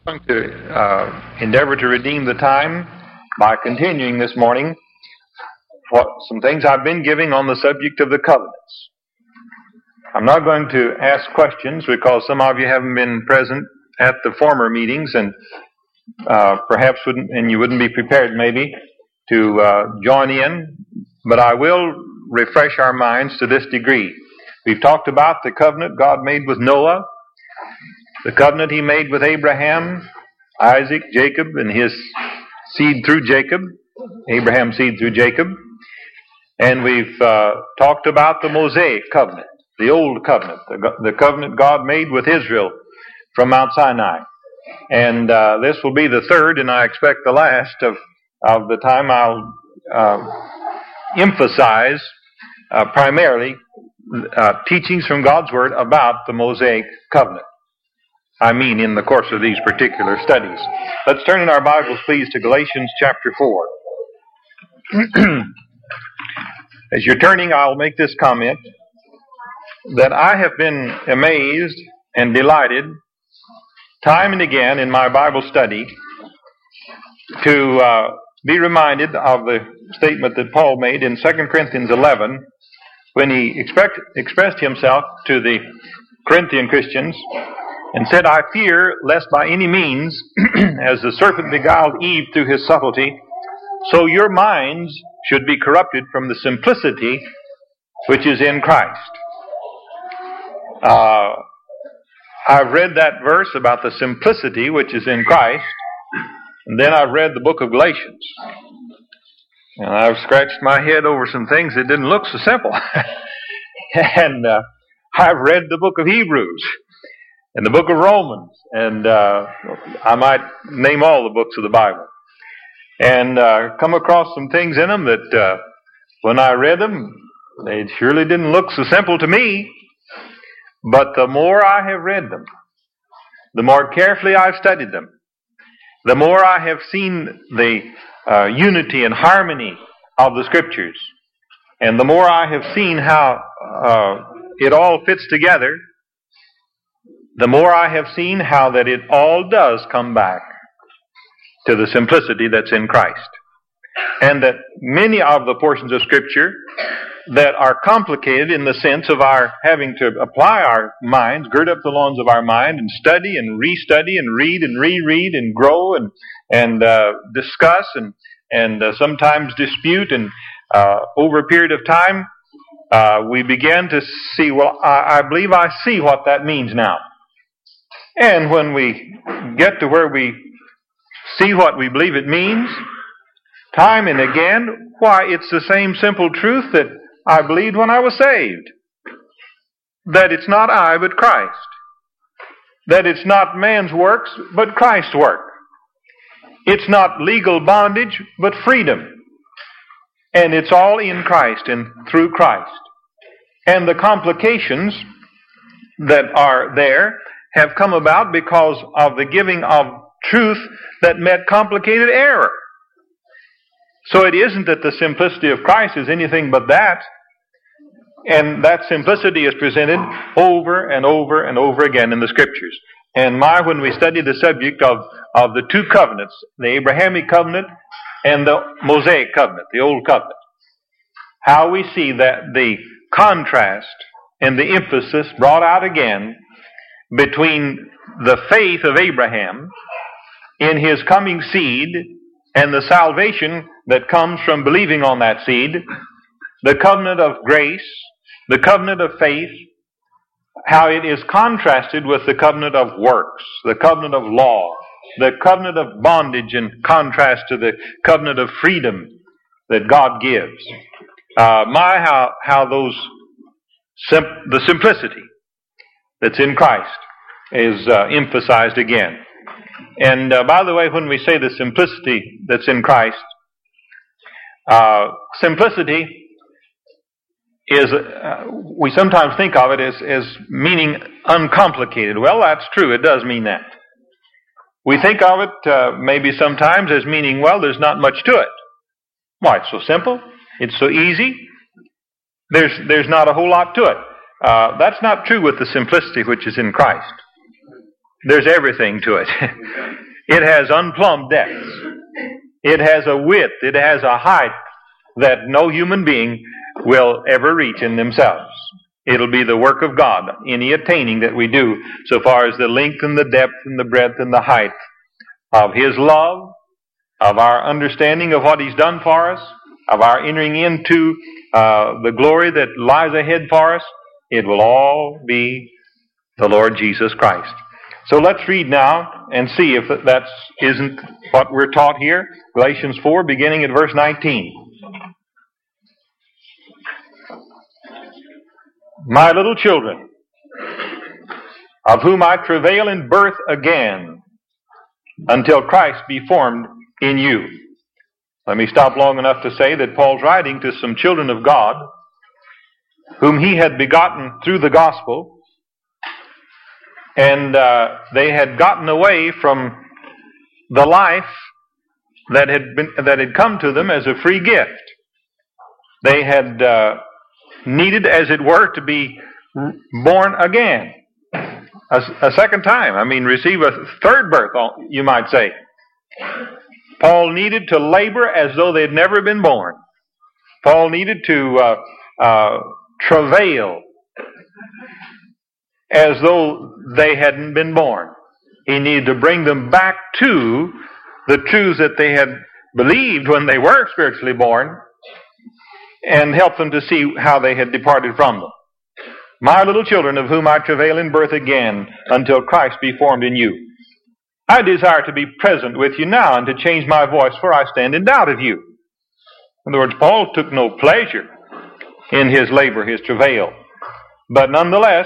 Going to endeavor to redeem the time by continuing this morning some things I've been giving on the subject of the covenants. I'm not going to ask questions because some of you haven't been present at the former meetings and perhaps you wouldn't be prepared maybe to join in, but I will refresh our minds to this degree. We've talked about the covenant God made with Noah, the covenant He made with Abraham, Isaac, Jacob, and his seed through Jacob, Abraham's seed through Jacob. And we've talked about the Mosaic covenant, the old covenant, the covenant God made with Israel from Mount Sinai. And this will be the third, and I expect the last of the time I'll emphasize primarily teachings from God's Word about the Mosaic covenant. In the course of these particular studies. Let's turn in our Bibles, please, to Galatians chapter 4. As you're turning, I'll make this comment, that I have been amazed and delighted time and again in my Bible study to be reminded of the statement that Paul made in 2 Corinthians 11 when he expressed himself to the Corinthian Christians and said, I fear lest by any means, as the serpent beguiled Eve through his subtlety, so your minds should be corrupted from the simplicity which is in Christ. I've read that verse about the simplicity which is in Christ, and then I've read the book of Galatians. And I've scratched my head over some things that didn't look so simple. And I've read the book of Hebrews and the book of Romans, and I might name all the books of the Bible, and come across some things in them that when I read them, they surely didn't look so simple to me. But the more I have read them, the more carefully I've studied them, the more I have seen the unity and harmony of the Scriptures, and the more I have seen how it all fits together, the more I have seen how that it all does come back to the simplicity that's in Christ. And that many of the portions of Scripture that are complicated in the sense of our having to apply our minds, gird up the loins of our mind, and study and restudy and read and reread and grow and discuss and sometimes dispute, and over a period of time we begin to see, I believe I see what that means now. And when we get to where we see what we believe it means, time and again, why, it's the same simple truth that I believed when I was saved. That it's not I, but Christ. That it's not man's works, but Christ's work. It's not legal bondage, but freedom. And it's all in Christ and through Christ. And the complications that are there have come about because of the giving of truth that met complicated error. So it isn't that the simplicity of Christ is anything but that. And that simplicity is presented over and over and over again in the Scriptures. And when we study the subject of the two covenants, the Abrahamic covenant and the Mosaic covenant, the Old Covenant, how we see that the contrast and the emphasis brought out again between the faith of Abraham in his coming seed and the salvation that comes from believing on that seed, the covenant of grace, the covenant of faith, how it is contrasted with the covenant of works, the covenant of law, the covenant of bondage in contrast to the covenant of freedom that God gives. How the simplicity that's in Christ is emphasized again. And by the way, when we say the simplicity that's in Christ, simplicity is, we sometimes think of it as meaning uncomplicated. Well, that's true. It does mean that. We think of it maybe sometimes as meaning, well, there's not much to it. Why, it's so simple. It's so easy. There's not a whole lot to it. That's not true with the simplicity which is in Christ. there's everything to it. It has unplumbed depths. It has a width. It has a height that no human being will ever reach in themselves. It'll be the work of God, any attaining that we do, so far as the length and the depth and the breadth and the height of His love, of our understanding of what He's done for us, of our entering into the glory that lies ahead for us. It will all be the Lord Jesus Christ. So let's read now and see if that isn't what we're taught here. Galatians 4, beginning at verse 19. My little children, of whom I travail in birth again, until Christ be formed in you. Let me stop long enough to say that Paul's writing to some children of God, whom he had begotten through the gospel, and they had gotten away from the life that had come to them as a free gift. They had needed, as it were, to be born again, a second time. I mean, receive a third birth, you might say. Paul needed to labor as though they'd never been born. Paul needed to travail as though they hadn't been born. He needed to bring them back to the truths that they had believed when they were spiritually born, and help them to see how they had departed from them. My little children, of whom I travail in birth again, until Christ be formed in you. I desire to be present with you now, and to change my voice, for I stand in doubt of you. In other words, Paul took no pleasure in his labor, his travail. But nonetheless,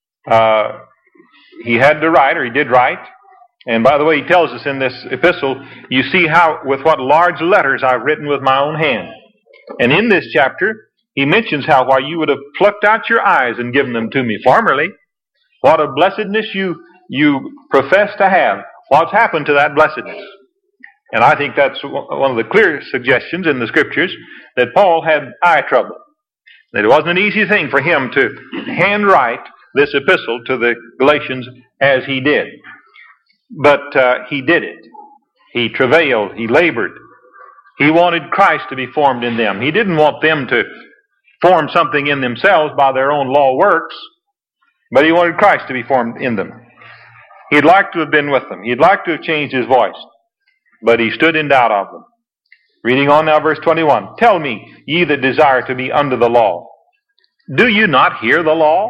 he had to write, or he did write. And by the way, he tells us in this epistle, you see how, with what large letters I've written with my own hand. And in this chapter, he mentions how while you would have plucked out your eyes and given them to me formerly, what a blessedness you profess to have. What's happened to that blessedness? And I think that's one of the clear suggestions in the Scriptures, that Paul had eye trouble. That it wasn't an easy thing for him to handwrite this epistle to the Galatians as he did. But he did it. He travailed. He labored. He wanted Christ to be formed in them. He didn't want them to form something in themselves by their own law works, but he wanted Christ to be formed in them. He'd like to have been with them. He'd like to have changed his voice, but he stood in doubt of them. Reading on now, verse 21. Tell me, ye that desire to be under the law, do you not hear the law?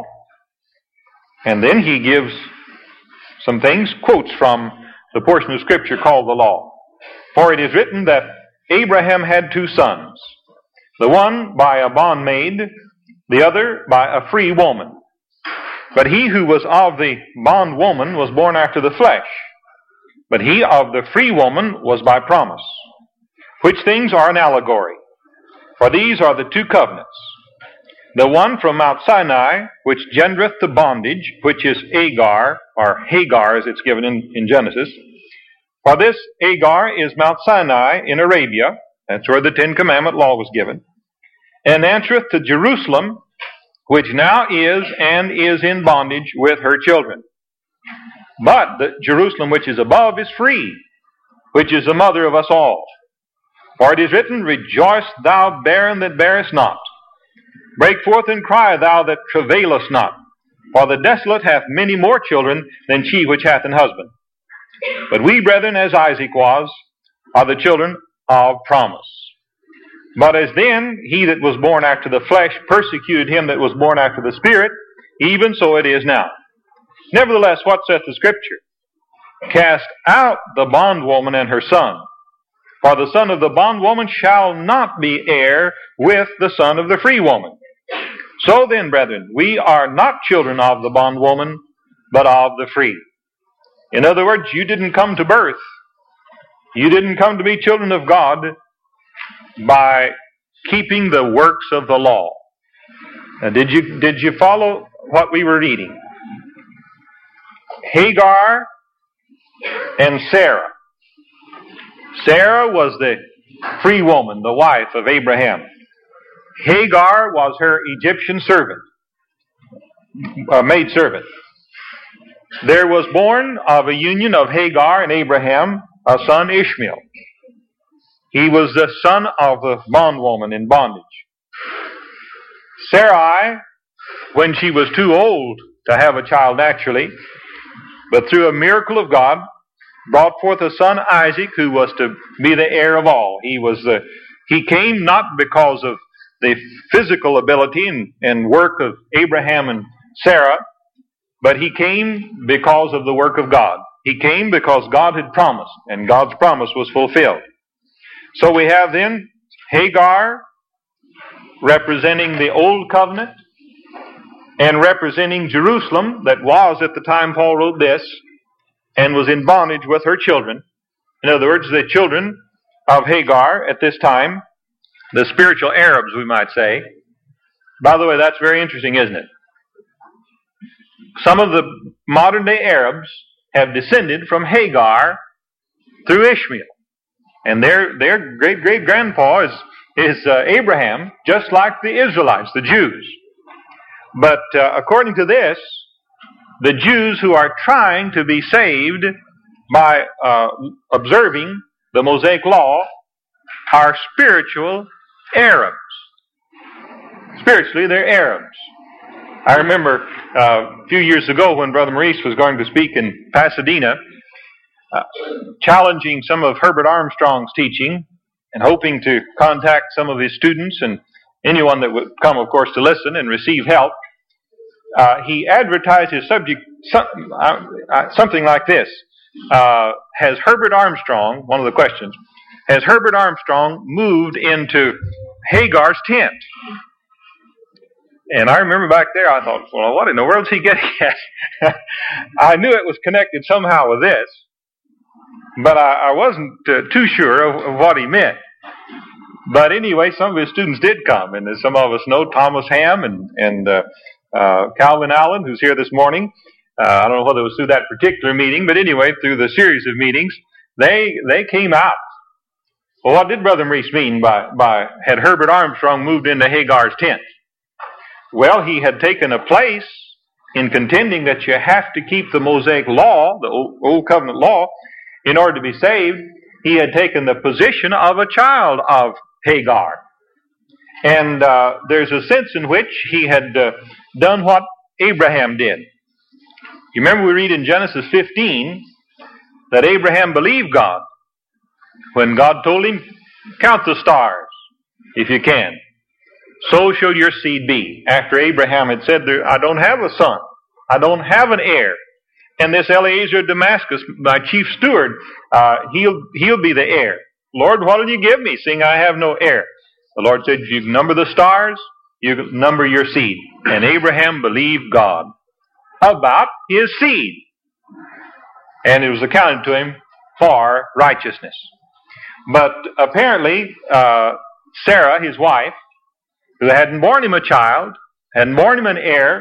And then he gives some things, quotes from the portion of Scripture called the law. For it is written that Abraham had two sons, the one by a bondmaid, the other by a free woman. But he who was of the bondwoman was born after the flesh, but he of the free woman was by promise. Which things are an allegory? For these are the two covenants. The one from Mount Sinai, which gendereth to bondage, which is Agar, or Hagar as it's given in Genesis. For this Agar is Mount Sinai in Arabia. That's where the Ten Commandment law was given. And answereth to Jerusalem, which now is and is in bondage with her children. But the Jerusalem which is above is free, which is the mother of us all. For it is written, Rejoice, thou barren that bearest not. Break forth and cry, thou that travailest not. For the desolate hath many more children than she which hath an husband. But we, brethren, as Isaac was, are the children of promise. But as then he that was born after the flesh persecuted him that was born after the Spirit, even so it is now. Nevertheless, what saith the Scripture? Cast out the bondwoman and her son. For the son of the bondwoman shall not be heir with the son of the free woman. So then, brethren, we are not children of the bondwoman, but of the free. In other words, you didn't come to birth. You didn't come to be children of God by keeping the works of the law. Now, did you follow what we were reading? Hagar and Sarah. Sarah was the free woman, the wife of Abraham. Hagar was her Egyptian servant, maid servant. there was born of a union of Hagar and Abraham a son Ishmael. He was the son of the bondwoman in bondage. Sarai, when she was too old to have a child naturally, but through a miracle of God, brought forth a son Isaac, who was to be the heir of all. He came not because of the physical ability and work of Abraham and Sarah, but he came because of the work of God. He came because God had promised, and God's promise was fulfilled. So we have then Hagar representing the Old Covenant and representing Jerusalem, that was at the time Paul wrote this, and was in bondage with her children. In other words, the children of Hagar at this time, the spiritual Arabs, we might say. By the way, that's very interesting, isn't it? Some of the modern-day Arabs have descended from Hagar through Ishmael. And their great-great-grandpa is Abraham, just like the Israelites, the Jews. But according to this, the Jews who are trying to be saved by observing the Mosaic Law are spiritual Arabs. Spiritually, they're Arabs. I remember a few years ago when Brother Maurice was going to speak in Pasadena, challenging some of Herbert Armstrong's teaching and hoping to contact some of his students and anyone that would come, of course, to listen and receive help. He advertised his subject something like this. Has Herbert Armstrong, one of the questions, has Herbert Armstrong moved into Hagar's tent? And I remember back there, I thought, well, what in the world is he getting at? I knew it was connected somehow with this, but I wasn't too sure of what he meant. But anyway, some of his students did come, and as some of us know, Thomas Ham and Calvin Allen, who's here this morning. I don't know whether it was through that particular meeting, but anyway, through the series of meetings, they came out. Well, what did Brother Maurice mean by had Herbert Armstrong moved into Hagar's tent? Well, he had taken a place in contending that you have to keep the Mosaic Law, the Old Covenant Law, in order to be saved. He had taken the position of a child of Hagar. And there's a sense in which he had done what Abraham did. You remember we read in Genesis 15 that Abraham believed God when God told him, count the stars, if you can. So shall your seed be. After Abraham had said, I don't have a son. I don't have an heir. And this Eliezer of Damascus, my chief steward, he'll be the heir. Lord, what will you give me, seeing I have no heir? The Lord said, you can number the stars, you can number your seed. And Abraham believed God about his seed. And it was accounted to him for righteousness. But apparently, Sarah, his wife, who hadn't borne him a child, hadn't borne him an heir,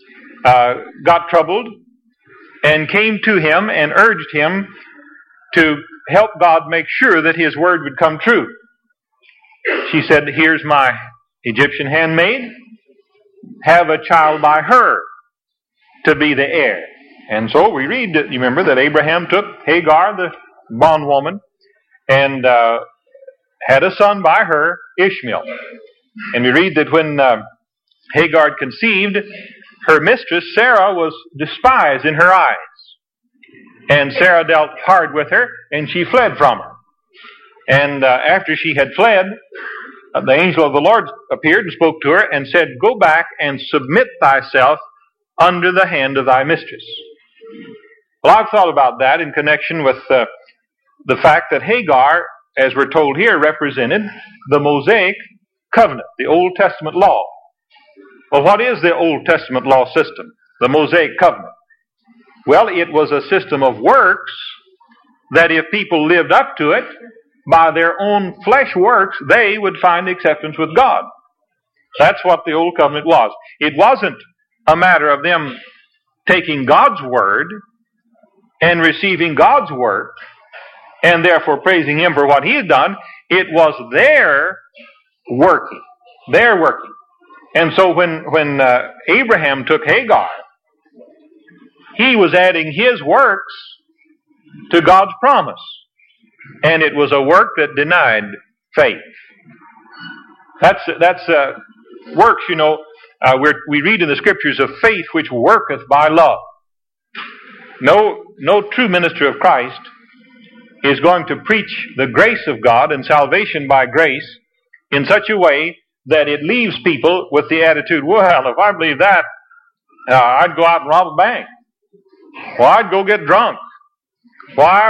got troubled and came to him and urged him to help God make sure that his word would come true. She said, here's my Egyptian handmaid. Have a child by her to be the heir. And so we read, that, you remember, that Abraham took Hagar, the bondwoman, and had a son by her, Ishmael. And we read that when Hagar conceived, her mistress, Sarah, was despised in her eyes. And Sarah dealt hard with her, and she fled from her. And after she had fled, the angel of the Lord appeared and spoke to her and said, go back and submit thyself under the hand of thy mistress. Well, I've thought about that in connection with the fact that Hagar, as we're told here, represented the Mosaic covenant, the Old Testament law. Well, what is the Old Testament law system? The Mosaic covenant. Well, it was a system of works that if people lived up to it, by their own flesh works, they would find acceptance with God. That's what the Old Covenant was. It wasn't a matter of them taking God's word and receiving God's work and therefore praising Him for what He had done. It was their working. Their working. And so when Abraham took Hagar, he was adding his works to God's promise. And it was a work that denied faith. That's works, you know. We read in the Scriptures of faith which worketh by love. No true minister of Christ is going to preach the grace of God and salvation by grace in such a way that it leaves people with the attitude, well, if I believe that, I'd go out and rob a bank. Well, I'd go get drunk. Well, I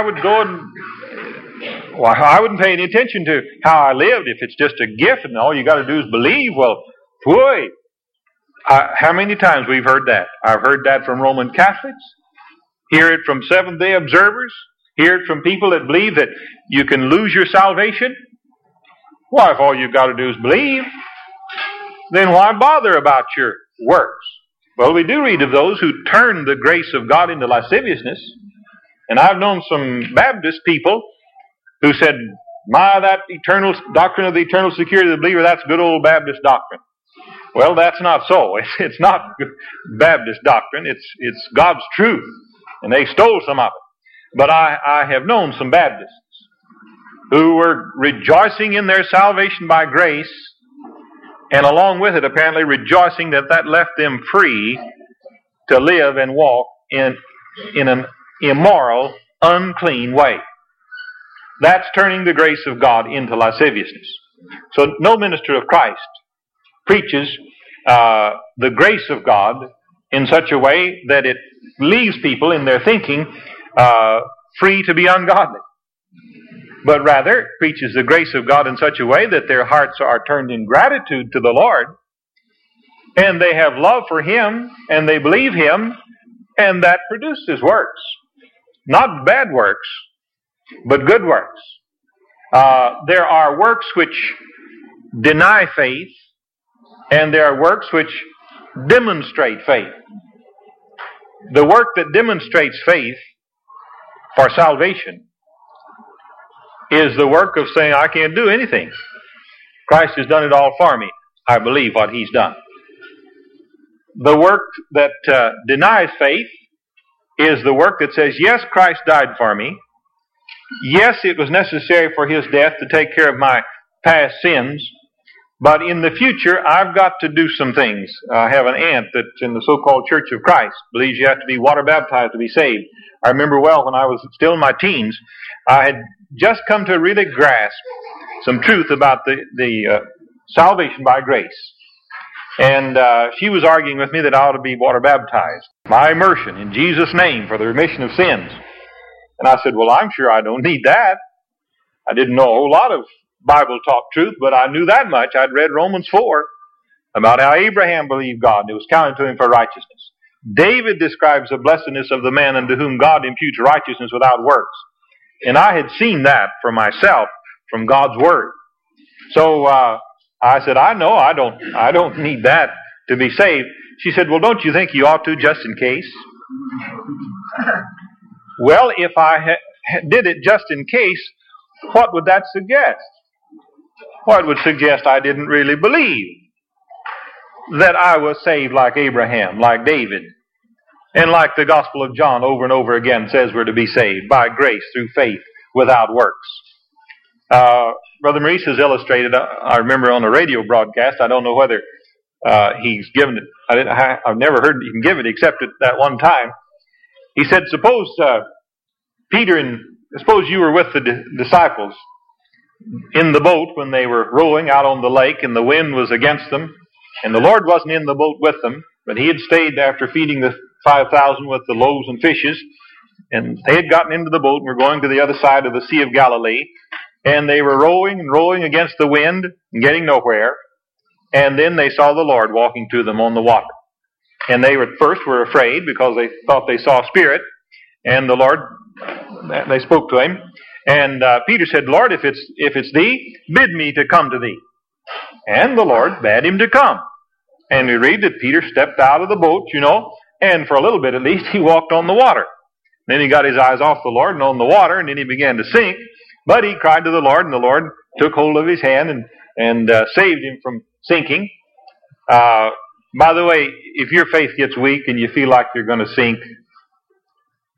wouldn't pay any attention to how I lived if it's just a gift and all you got to do is believe. Well, boy, how many times we've heard that? I've heard that from Roman Catholics, hear it from Seventh-day observers, hear it from people that believe that you can lose your salvation. Well, if all you've got to do is believe, then why bother about your works? Well, we do read of those who turn the grace of God into lasciviousness. And I've known some Baptist people who said, that eternal doctrine of the eternal security of the believer, that's good old Baptist doctrine. Well, that's not so. It's not Baptist doctrine. It's God's truth. And they stole some of it. But I have known some Baptists who were rejoicing in their salvation by grace, and along with it apparently rejoicing that left them free to live and walk in an immoral, unclean way. That's turning the grace of God into lasciviousness. So no minister of Christ preaches the grace of God in such a way that it leaves people in their thinking free to be ungodly, but rather preaches the grace of God in such a way that their hearts are turned in gratitude to the Lord, and they have love for Him, and they believe Him, and that produces works. Not bad works, but good works. There are works which deny faith, and there are works which demonstrate faith. The work that demonstrates faith for salvation is the work of saying, I can't do anything. Christ has done it all for me. I believe what He's done. The work that denies faith is the work that says, yes, Christ died for me. Yes, it was necessary for His death to take care of my past sins. But in the future, I've got to do some things. I have an aunt that's in the so-called Church of Christ, believes you have to be water baptized to be saved. I remember well when I was still in my teens, I had just come to really grasp some truth about the salvation by grace. And she was arguing with me that I ought to be water baptized by immersion in Jesus' name for the remission of sins. And I said, well, I'm sure I don't need that. I didn't know a whole lot of Bible taught truth, but I knew that much. I'd read Romans 4 about how Abraham believed God and it was counted to him for righteousness. David describes the blessedness of the man unto whom God imputes righteousness without works. And I had seen that for myself from God's Word. So I said, I know I don't need that to be saved. She said, well, don't you think you ought to just in case? Well, if I did it just in case, what would that suggest? Well, it would suggest I didn't really believe that I was saved like Abraham, like David, and like the Gospel of John over and over again says we're to be saved by grace through faith without works. Brother Maurice has illustrated, I remember on a radio broadcast, I don't know whether he's given it, I've never heard he can give it except at that one time. He said, suppose you were with the disciples in the boat when they were rowing out on the lake and the wind was against them, and the Lord wasn't in the boat with them, but He had stayed after feeding the 5,000 with the loaves and fishes, and they had gotten into the boat and were going to the other side of the Sea of Galilee, and they were rowing and rowing against the wind and getting nowhere, and then they saw the Lord walking to them on the water. And they at first were afraid because they thought they saw a spirit, and the Lord, they spoke to Him, and Peter said, Lord, if it's Thee, bid me to come to Thee. And the Lord bade him to come. And we read that Peter stepped out of the boat, and for a little bit at least, he walked on the water. Then he got his eyes off the Lord and on the water, and then he began to sink. But he cried to the Lord, and the Lord took hold of his hand and saved him from sinking. By the way, if your faith gets weak and you feel like you're going to sink,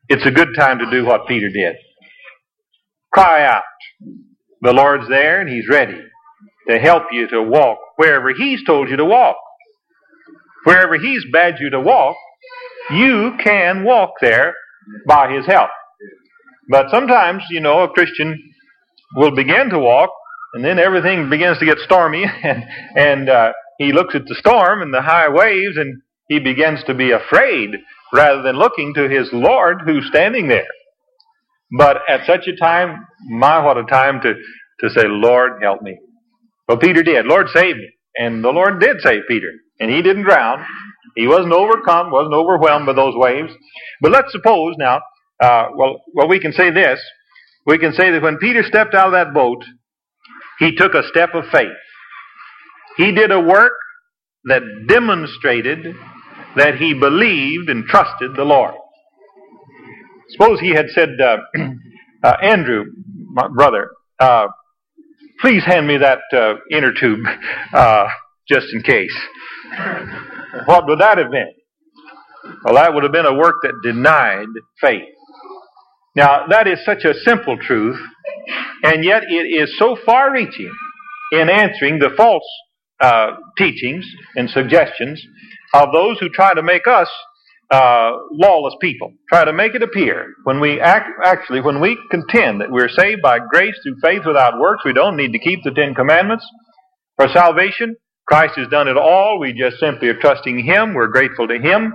it's a good time to do what Peter did. Cry out. The Lord's there and He's ready to help you to walk wherever He's told you to walk. Wherever He's bade you to walk, you can walk there by His help. But sometimes, a Christian will begin to walk, and then everything begins to get stormy, and he looks at the storm and the high waves, and he begins to be afraid rather than looking to his Lord who's standing there. But at such a time, what a time to say, Lord, help me. Well, Peter did. Lord, save me. And the Lord did save Peter. And he didn't drown. He wasn't overcome, wasn't overwhelmed by those waves. But let's suppose now, we can say this. We can say that when Peter stepped out of that boat, he took a step of faith. He did a work that demonstrated that he believed and trusted the Lord. Suppose he had said, Andrew, my brother, please hand me that inner tube, just in case. What would that have been? Well, that would have been a work that denied faith. Now, that is such a simple truth, and yet it is so far-reaching in answering the false teachings and suggestions of those who try to make us lawless people, try to make it appear when we when we contend that we're saved by grace through faith without works, we don't need to keep the Ten Commandments for salvation. Christ has done it all. We just simply are trusting Him. We're grateful to Him.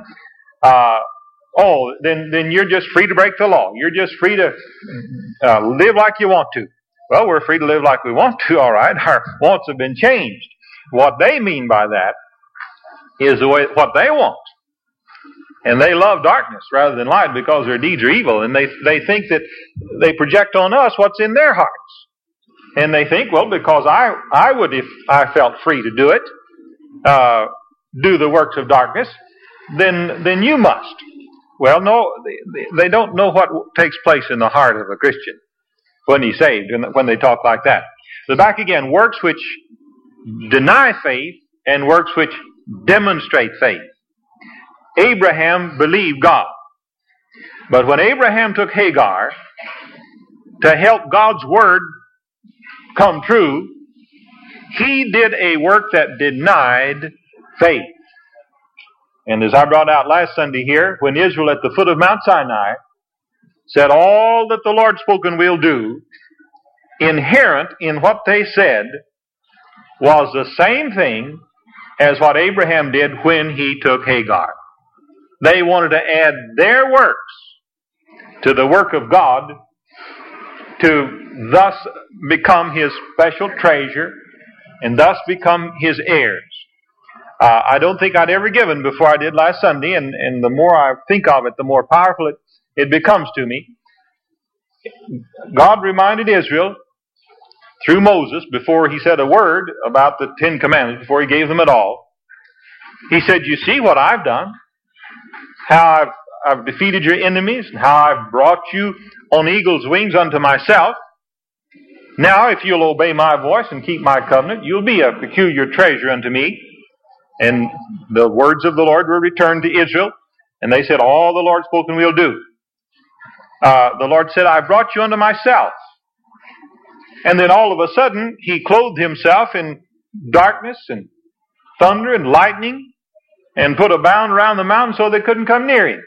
Then you're just free to break the law. You're just free to live like you want to. Well, we're free to live like we want to, all right. Our wants have been changed. What they mean by that is what they want. And they love darkness rather than light because their deeds are evil. And they think that they project on us what's in their hearts. And they think, well, because I would, if I felt free to do it, do the works of darkness, then you must. Well, no, they don't know what takes place in the heart of a Christian when he's saved, when they talk like that. So back again, works which deny faith and works which demonstrate faith. Abraham believed God. But when Abraham took Hagar to help God's word come true, he did a work that denied faith. And as I brought out last Sunday here, when Israel at the foot of Mount Sinai said all that the Lord spoken will do, inherent in what they said was the same thing as what Abraham did when he took Hagar. They wanted to add their works to the work of God to thus become His special treasure and thus become His heirs. I don't think I'd ever given before I did last Sunday, and the more I think of it, the more powerful it becomes to me. God reminded Israel through Moses, before He said a word about the Ten Commandments, before He gave them it all, He said, you see what I've done, how I've defeated your enemies, and how I've brought you on eagle's wings unto myself. Now, if you'll obey my voice and keep my covenant, you'll be a peculiar treasure unto me. And the words of the Lord were returned to Israel, and they said, all the Lord spoken we'll do. The Lord said, I brought you unto myself. And then all of a sudden, He clothed Himself in darkness and thunder and lightning and put a bound around the mountain so they couldn't come near Him.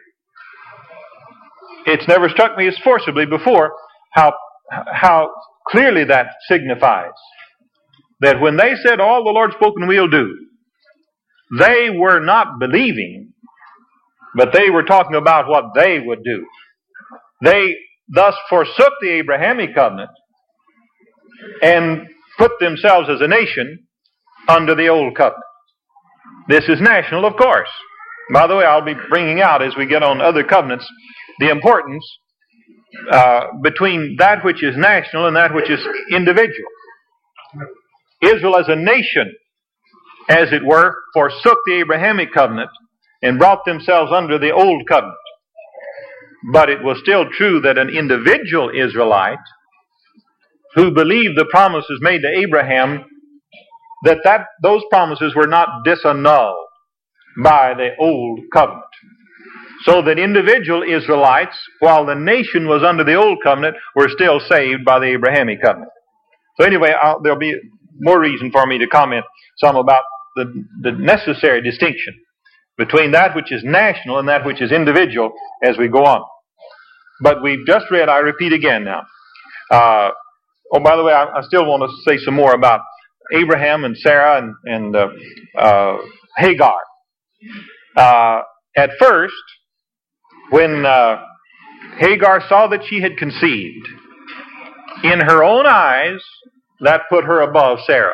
It's never struck me as forcibly before how clearly that signifies that when they said all the Lord spoken we'll do, they were not believing, but they were talking about what they would do. They thus forsook the Abrahamic covenant and put themselves as a nation under the old covenant. This is national, of course. By the way, I'll be bringing out as we get on other covenants the importance between that which is national and that which is individual. Israel as a nation, as it were, forsook the Abrahamic covenant and brought themselves under the old covenant. But it was still true that an individual Israelite who believed the promises made to Abraham, that those promises were not disannulled by the old covenant. So that individual Israelites, while the nation was under the old covenant, were still saved by the Abrahamic covenant. So anyway, there'll be more reason for me to comment some about the necessary distinction between that which is national and that which is individual as we go on. But we've just read, I repeat again now. Oh, by the way, I still want to say some more about Abraham and Sarah and Hagar. At first, when Hagar saw that she had conceived, in her own eyes, that put her above Sarah.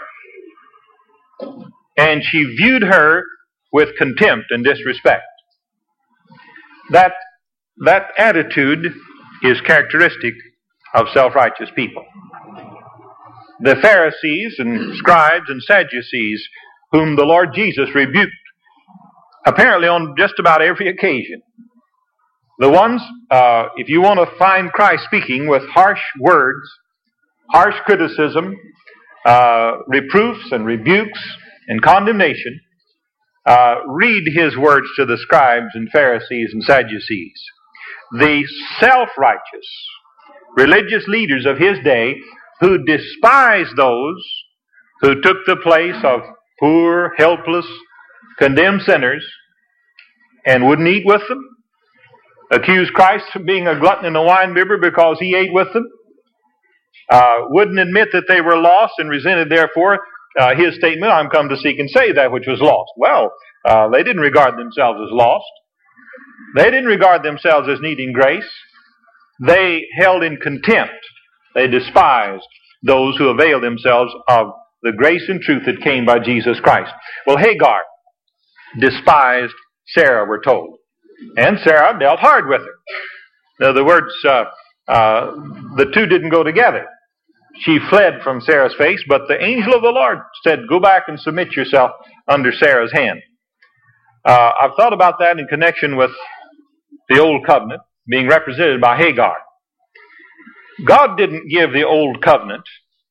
And she viewed her with contempt and disrespect. That attitude is characteristic of self-righteous people. The Pharisees and scribes and Sadducees, whom the Lord Jesus rebuked, apparently on just about every occasion. The ones, if you want to find Christ speaking with harsh words, harsh criticism, reproofs and rebukes and condemnation, read his words to the scribes and Pharisees and Sadducees. The self-righteous religious leaders of his day who despised those who took the place of poor, helpless, condemned sinners and wouldn't eat with them, accused Christ of being a glutton and a winebibber because he ate with them, wouldn't admit that they were lost and resented, therefore, his statement, I'm come to seek and save that which was lost. Well, they didn't regard themselves as lost. They didn't regard themselves as needing grace. They held in contempt. They despised those who availed themselves of the grace and truth that came by Jesus Christ. Well, Hagar despised Sarah, we're told. And Sarah dealt hard with her. In other words, the two didn't go together. She fled from Sarah's face, but the angel of the Lord said, go back and submit yourself under Sarah's hand. I've thought about that in connection with the Old Covenant being represented by Hagar. God didn't give the Old Covenant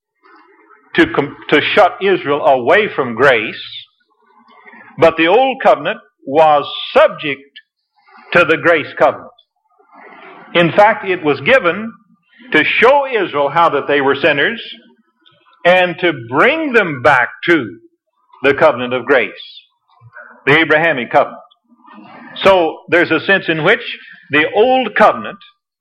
to shut Israel away from grace, but the Old Covenant was subject to the grace covenant. In fact, it was given to show Israel how that they were sinners and to bring them back to the covenant of grace, the Abrahamic covenant. So there's a sense in which the Old Covenant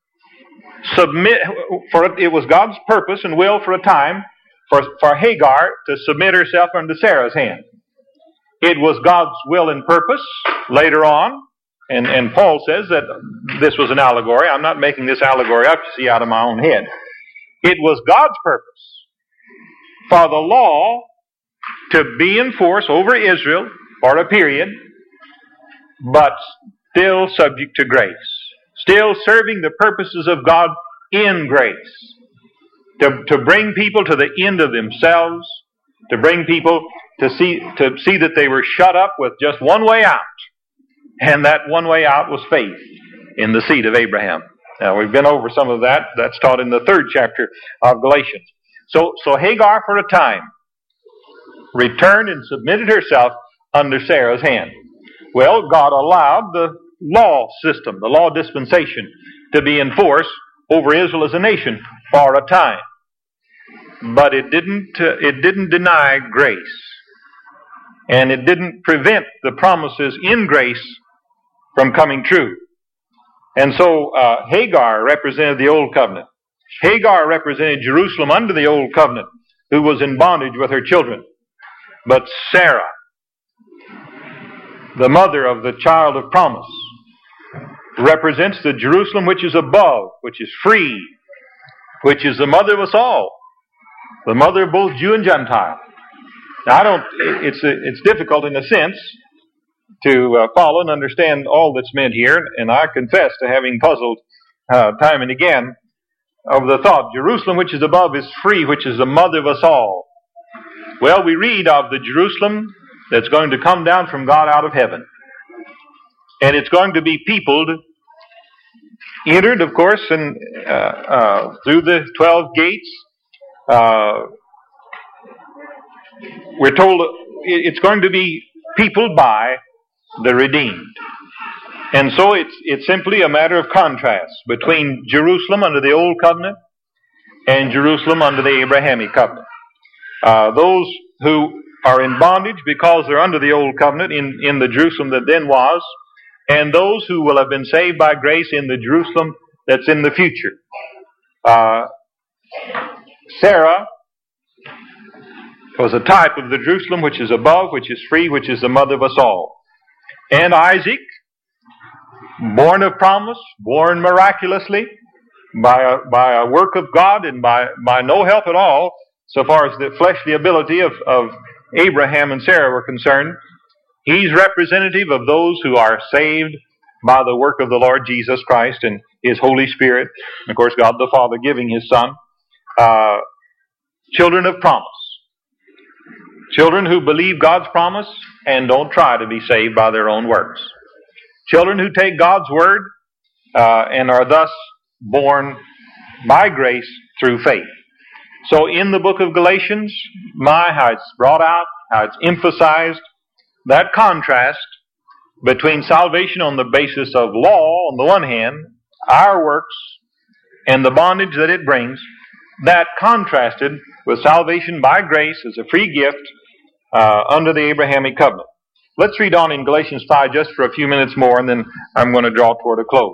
it was God's purpose and will for a time for Hagar to submit herself under Sarah's hand. It was God's will and purpose later on, and Paul says that this was an allegory. I'm not making this allegory up, you see, out of my own head. It was God's purpose for the law to be in force over Israel for a period, but still subject to grace. Still serving the purposes of God in grace. To bring people to the end of themselves, to bring people to see that they were shut up with just one way out. And that one way out was faith in the seed of Abraham. Now, we've been over some of that. That's taught in the 3rd chapter of Galatians. So Hagar, for a time, returned and submitted herself under Sarah's hand. Well, God allowed the law system, the law dispensation, to be in force over Israel as a nation for a time. But it didn't deny grace. And it didn't prevent the promises in grace from coming true. And so Hagar represented the Old Covenant. Hagar represented Jerusalem under the Old Covenant, who was in bondage with her children. But Sarah, the mother of the child of promise, represents the Jerusalem which is above, which is free, which is the mother of us all, the mother of both Jew and Gentile. Now, it's difficult in a sense to follow and understand all that's meant here, and I confess to having puzzled time and again over the thought, Jerusalem which is above is free, which is the mother of us all. Well, we read of the Jerusalem that's going to come down from God out of heaven. And it's going to be peopled, entered, of course, and through the 12 gates. We're told it's going to be peopled by the redeemed. And so it's simply a matter of contrast between Jerusalem under the Old Covenant and Jerusalem under the Abrahamic Covenant. Those who are in bondage because they're under the Old Covenant in the Jerusalem that then was, and those who will have been saved by grace in the Jerusalem that's in the future. Sarah was a type of the Jerusalem which is above, which is free, which is the mother of us all. And Isaac, born of promise, born miraculously by a work of God and by no help at all, so far as the fleshly ability of Abraham and Sarah were concerned. He's representative of those who are saved by the work of the Lord Jesus Christ and His Holy Spirit. And of course, God the Father giving His Son. Children of promise. Children who believe God's promise and don't try to be saved by their own works. Children who take God's Word and are thus born by grace through faith. So in the book of Galatians, how it's brought out, how it's emphasized, that contrast between salvation on the basis of law on the one hand, our works, and the bondage that it brings, that contrasted with salvation by grace as a free gift under the Abrahamic covenant. Let's read on in Galatians 5 just for a few minutes more, and then I'm going to draw toward a close.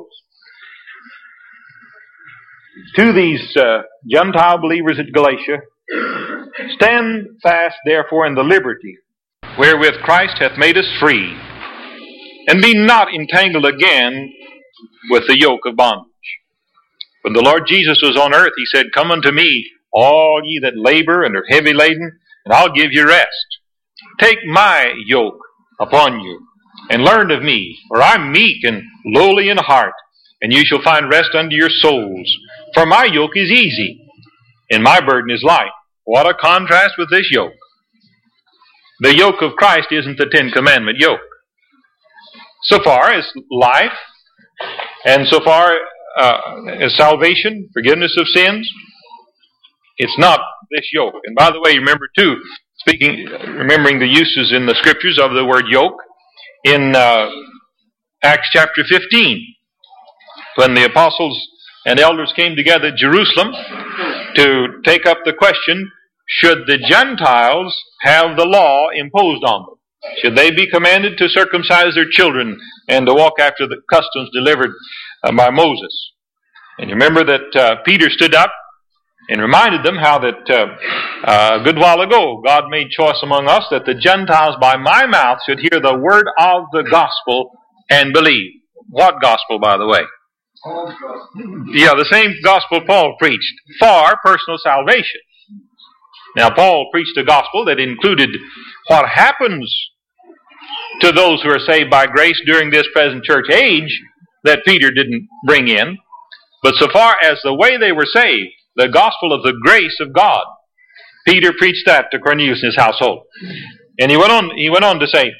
To these Gentile believers at Galatia, stand fast therefore in the liberty wherewith Christ hath made us free, and be not entangled again with the yoke of bondage. When the Lord Jesus was on earth, He said, Come unto me, all ye that labor and are heavy laden, and I'll give you rest. Take my yoke upon you, and learn of me, for I'm meek and lowly in heart, and you shall find rest unto your souls. For my yoke is easy, and my burden is light. What a contrast with this yoke. The yoke of Christ isn't the Ten Commandment yoke. So far as life, and so far as salvation, forgiveness of sins, it's not this yoke. And by the way, remember too, remembering the uses in the Scriptures of the word yoke, in Acts chapter 15, when the apostles and elders came together at Jerusalem to take up the question, should the Gentiles have the law imposed on them? Should they be commanded to circumcise their children and to walk after the customs delivered by Moses? And you remember that Peter stood up and reminded them how that a good while ago God made choice among us that the Gentiles by my mouth should hear the word of the gospel and believe. What gospel, by the way? Yeah, the same gospel Paul preached for personal salvation. Now, Paul preached a gospel that included what happens to those who are saved by grace during this present church age that Peter didn't bring in. But so far as the way they were saved, the gospel of the grace of God, Peter preached that to Cornelius and his household. And he went on to say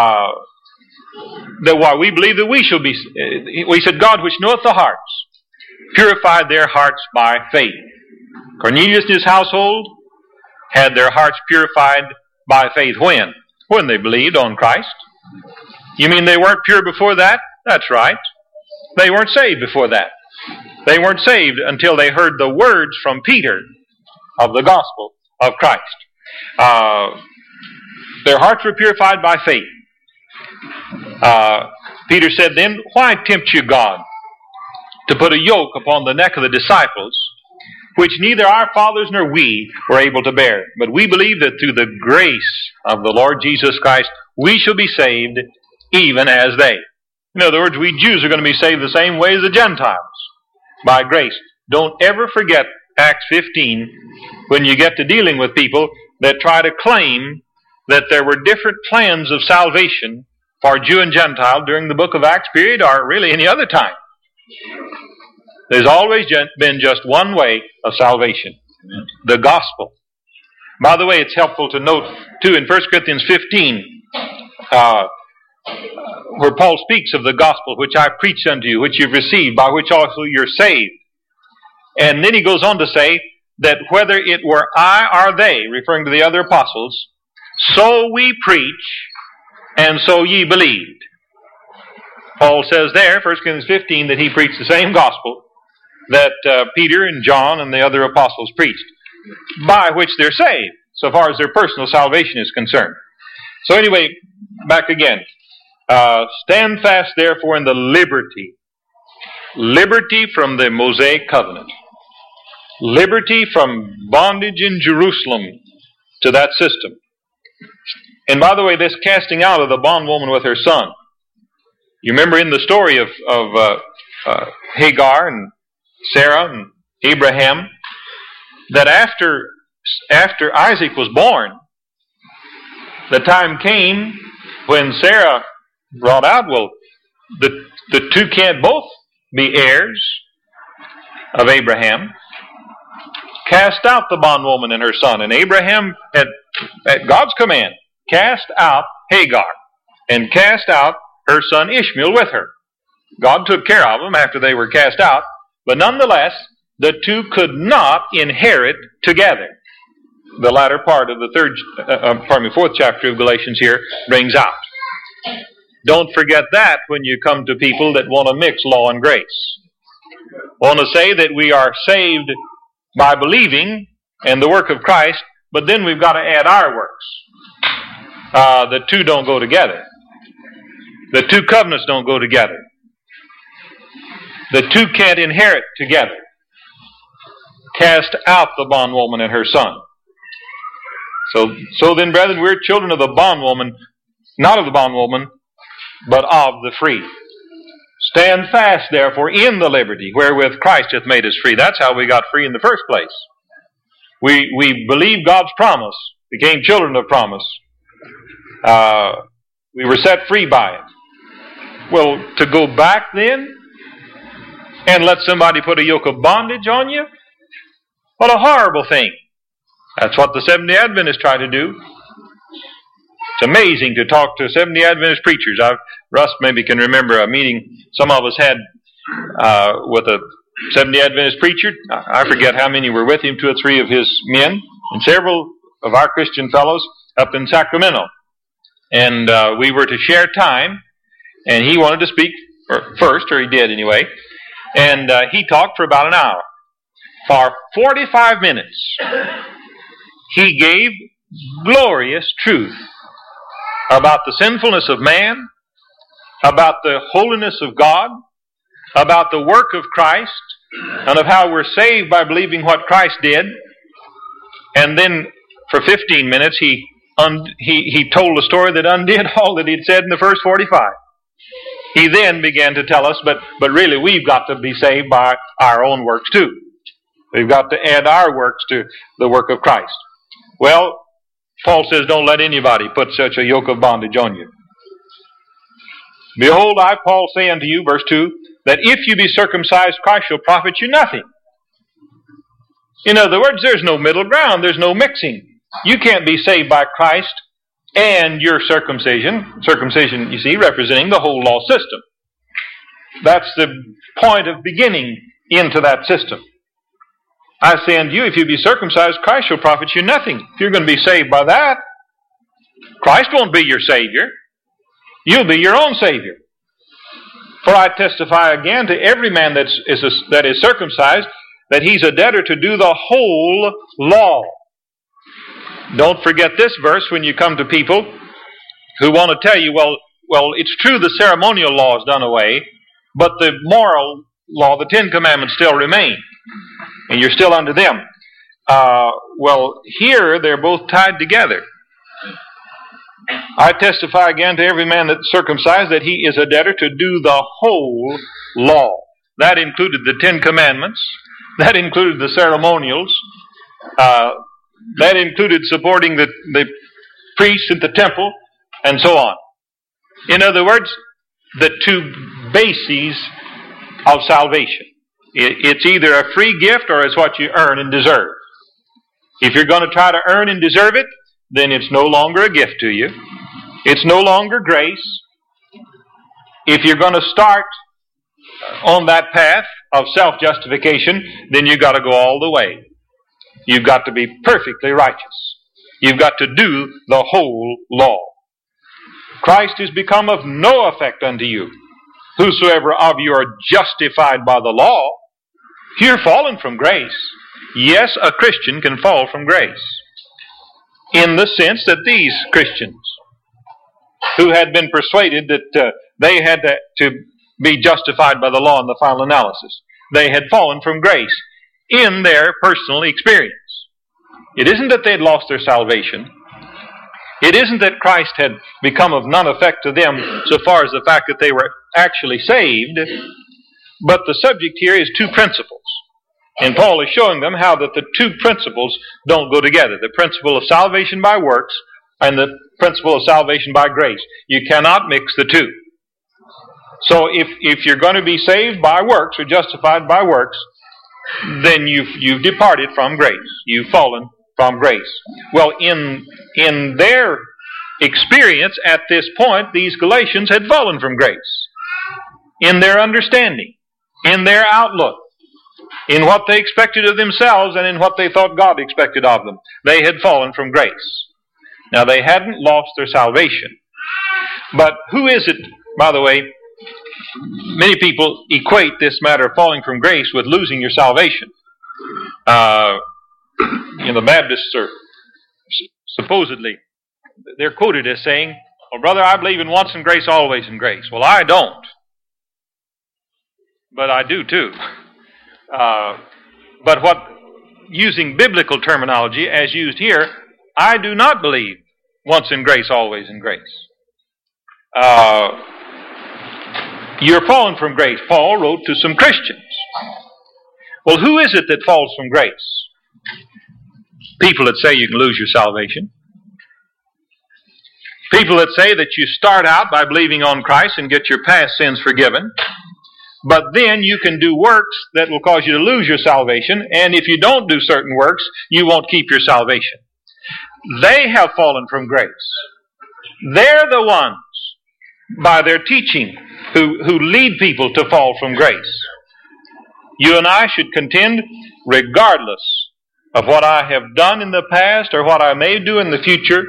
that while we believe that we shall be, we said, God which knoweth the hearts, purified their hearts by faith. Cornelius and his household had their hearts purified by faith. When? When they believed on Christ. You mean they weren't pure before that? That's right. They weren't saved before that. They weren't saved until they heard the words from Peter of the gospel of Christ. Their hearts were purified by faith. Peter said then, why tempt you God to put a yoke upon the neck of the disciples, which neither our fathers nor we were able to bear? But we believe that through the grace of the Lord Jesus Christ, we shall be saved even as they. In other words, we Jews are going to be saved the same way as the Gentiles, by grace. Don't ever forget Acts 15 when you get to dealing with people that try to claim that there were different plans of salvation for Jew and Gentile during the book of Acts period, or really any other time. There's always been just one way of salvation, the gospel. By the way, it's helpful to note, too, in 1 Corinthians 15, where Paul speaks of the gospel which I preached unto you, which you've received, by which also you're saved. And then he goes on to say that whether it were I or they, referring to the other apostles, so we preach, and so ye believed. Paul says there, 1 Corinthians 15, that he preached the same gospel that Peter and John and the other apostles preached, by which they're saved, so far as their personal salvation is concerned. So anyway, back again. Stand fast, therefore, in the liberty. Liberty from the Mosaic covenant. Liberty from bondage in Jerusalem to that system. And by the way, this casting out of the bondwoman with her son. You remember in the story of Hagar and Sarah and Abraham, that after Isaac was born, the time came when Sarah brought out, well, the two can't both be heirs of Abraham. Cast out the bondwoman and her son. And Abraham, at God's command, cast out Hagar and cast out her son Ishmael with her. God took care of them after they were cast out, but nonetheless, the two could not inherit together. The latter part of the fourth chapter of Galatians here brings out. Don't forget that when you come to people that want to mix law and grace. Want to say that we are saved by believing in the work of Christ, but then we've got to add our works. The two don't go together. The two covenants don't go together. The two can't inherit together. Cast out the bondwoman and her son. So then, brethren, we're children of the bondwoman, not of the bondwoman, but of the free. Stand fast, therefore, in the liberty wherewith Christ hath made us free. That's how we got free in the first place. We believed God's promise, became children of promise. We were set free by it. Well, to go back then and let somebody put a yoke of bondage on you? What a horrible thing. That's what the Seventh-day Adventists try to do. It's amazing to talk to 70 Adventist preachers. Russ maybe can remember a meeting some of us had with a 70 Adventist preacher. I forget how many were with him, 2 or 3 of his men, and several of our Christian fellows up in Sacramento. And we were to share time, and he wanted to speak first, or he did anyway, and he talked for about an hour. For 45 minutes, he gave glorious truth about the sinfulness of man, about the holiness of God, about the work of Christ, and of how we're saved by believing what Christ did. And then for 15 minutes he told a story that undid all that he'd said in the first 45. He then began to tell us, but really we've got to be saved by our own works too. We've got to add our works to the work of Christ. Well, Paul says, don't let anybody put such a yoke of bondage on you. Behold, I, Paul, say unto you, verse 2, that if you be circumcised, Christ shall profit you nothing. In other words, there's no middle ground. There's no mixing. You can't be saved by Christ and your circumcision. Circumcision, you see, representing the whole law system. That's the point of beginning into that system. I say unto you, if you be circumcised, Christ shall profit you nothing. If you're going to be saved by that, Christ won't be your Savior. You'll be your own Savior. For I testify again to every man that is circumcised, that he's a debtor to do the whole law. Don't forget this verse when you come to people who want to tell you, well, it's true the ceremonial law is done away, but the moral law, the 10 Commandments, still remain. And you're still under them. Well, here they're both tied together. I testify again to every man that's circumcised that he is a debtor to do the whole law. That included the 10 Commandments. That included the ceremonials. That included supporting the priests at the temple, and so on. In other words, the two bases of salvation. It's either a free gift or it's what you earn and deserve. If you're going to try to earn and deserve it, then it's no longer a gift to you. It's no longer grace. If you're going to start on that path of self-justification, then you've got to go all the way. You've got to be perfectly righteous. You've got to do the whole law. Christ is become of no effect unto you. whosoever of you are justified by the law, you're fallen from grace. Yes, a Christian can fall from grace, in the sense that these Christians, who had been persuaded that they had to be justified by the law in the final analysis, they had fallen from grace in their personal experience. It isn't that they had lost their salvation. It isn't that Christ had become of none effect to them so far as the fact that they were actually saved, but the subject here is two principles. And Paul is showing them how that the two principles don't go together. The principle of salvation by works and the principle of salvation by grace. You cannot mix the two. So if you're going to be saved by works or justified by works, then you've departed from grace. You've fallen from grace. Well, in their experience at this point, these Galatians had fallen from grace. In their understanding, in their outlook, in what they expected of themselves and in what they thought God expected of them, they had fallen from grace. Now, they hadn't lost their salvation. But who is it, by the way, many people equate this matter of falling from grace with losing your salvation. The Baptists are supposedly, they're quoted as saying, well, brother, I believe in once in grace, always in grace. Well, I don't. But I do too. But using biblical terminology as used here, I do not believe once in grace, always in grace. You're fallen from grace. Paul wrote to some Christians. Well, who is it that falls from grace? People that say you can lose your salvation. People that say that you start out by believing on Christ and get your past sins forgiven, but then you can do works that will cause you to lose your salvation, and if you don't do certain works, you won't keep your salvation. They have fallen from grace. They're the ones, by their teaching, who lead people to fall from grace. You and I should contend, regardless of what I have done in the past or what I may do in the future,